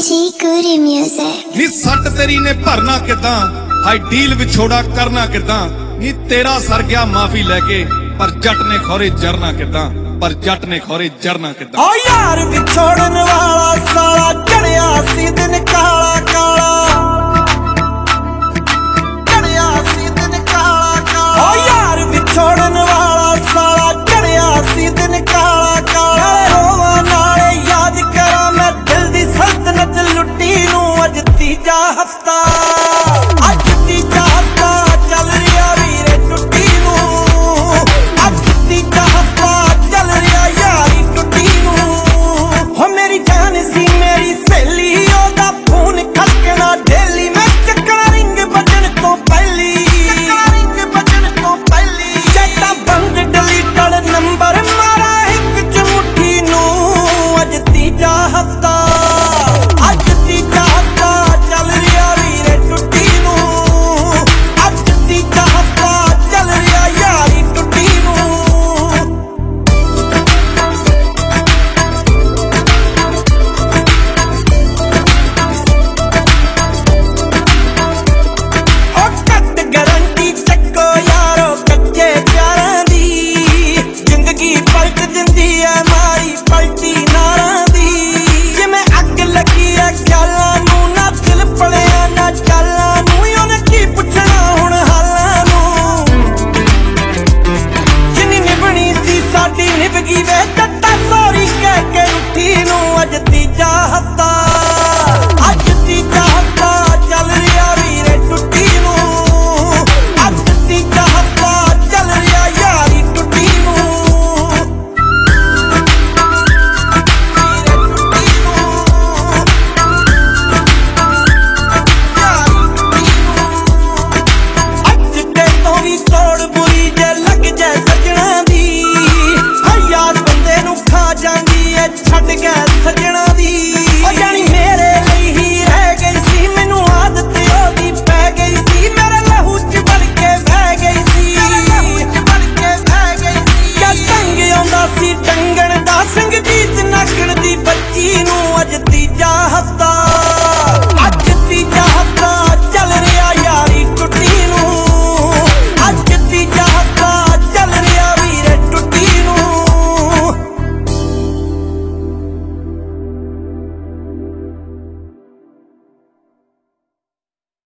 Chikuri music. नी सट तेरी ने भरना किदां, हाई डील विछोड़ा करना किदां। नी तेरा सर गया माफी लेके, पर जट ने खोरे जरना किदां, पर जट ने खोरे जरना किदां। ओ यार विछोड़न वाला साला चढ़िया सी दिन काला काला।